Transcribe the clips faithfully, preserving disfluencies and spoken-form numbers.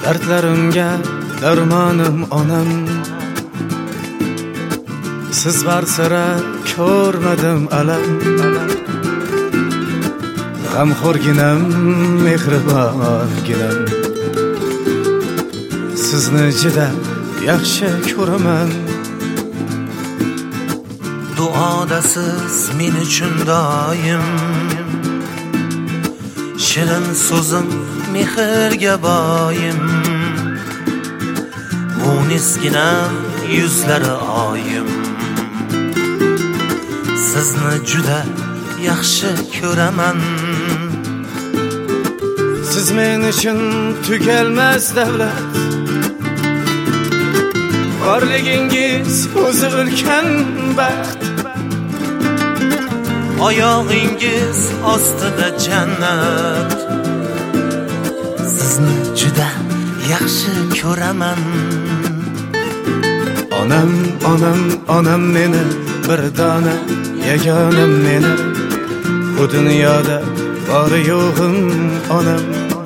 Dardlarimga darmonim onam. Siz barsira ko'rmadim alam. G'amxo'rginam, mehribonginam. Sizni juda yaxshi ko'raman. Duoda siz men uchun doim, shirin so'zim mehrga boyim. Munisginam, yuzlari oyim. Sizni juda yaxshi ko'raman. Siz men uchun tugalmas davlat. Borligingiz o'zi ulkan baxt. Oyog'ingiz ostida jannat. Sizni juda yaxshi ko'raman. Onam, onam, onam meni, bir dona yagonam meni. Bu dunyoda bori yo'g'im onam.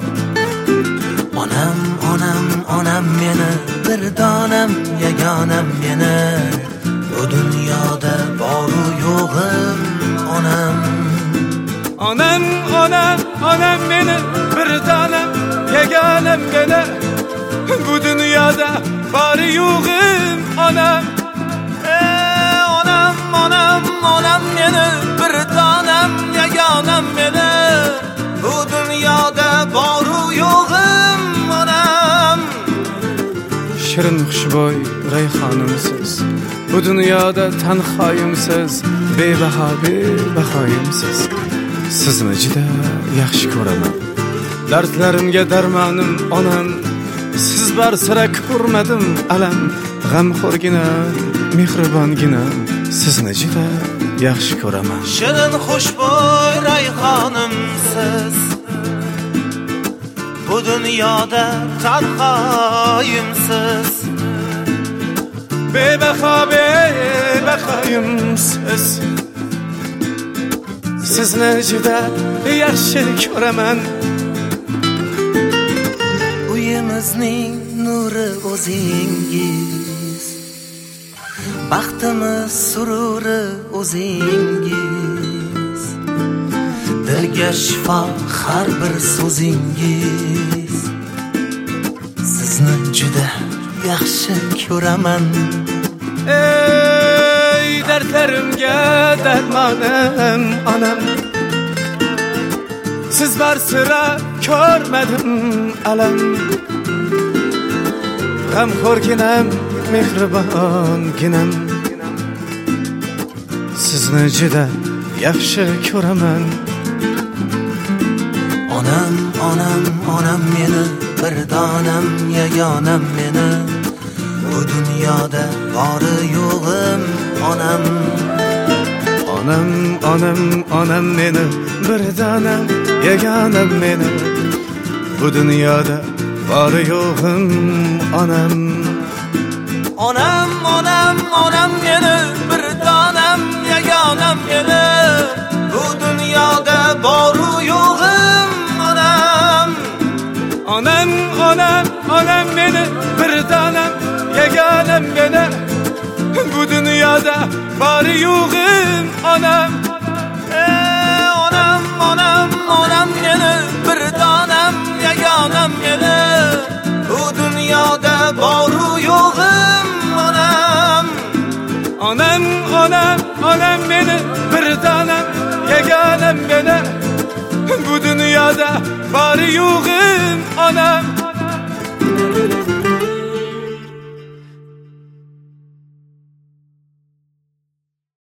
Onam, onam, onam meni, bir donam yagonam meni. Bu dunyoda bori yo'g'im onam. Onam, onam, onam meni, bir donam yagonam meni. Bu dunyoda bori yo'g'im onam. Ey onam, onam, onam meni, bir donam yagonam meni. Bu dunyoda bori yo'g'im onam. Shirin xushbo'y rayhonimsiz, bu dunyoda tanhoyimsiz, bebaho bebahoyimsiz. Sizni juda yaxshi ko'raman. Dardlarimga darmonim onam. Siz barsira ko'rmadim alam. G'amxo'rginam, mehribonginam. Sizni juda yaxshi ko'raman. Shirin xushbo'y rayhonimsiz, bu dunyoda tanhoyimsiz. Bebaho bebahoyimsiz. Sizni juda yaxshi ko'raman. Uyimizning nuri o'zingiz, baxtimiz sururi o'zingiz. Dilga shifo har bir so'zingiz. Sizni juda yaxshi ko'raman. Ey dardlarimga darmonim onam. Siz barsira ko'rmadim alam. G'amxo'rginam, mehribonginam. Sizni juda yaxshi ko'raman. Onam, onam, onam meni, bir donam yagonam meni. Bu dunyoda bori yo'g'im onam. Onam, onam, onam meni, bir donam yagonam meni. Bu dunyoda bori yo'g'im onam. Onam, onam, onam meni, bir donam yagonam meni. Bu dunyoda bori yo'g'im onam. Onam, onam, onam meni, bir donam yagonam meni. Bu dunyoda bori yo'g'im onam. Ey onam, onam, onam meni, bir donam yagonam meni. Bu dunyoda bori yo'g'im onam. Onam, onam, onam meni, bir donam yagonam meni. Bu dunyoda bori yo'g'im onam.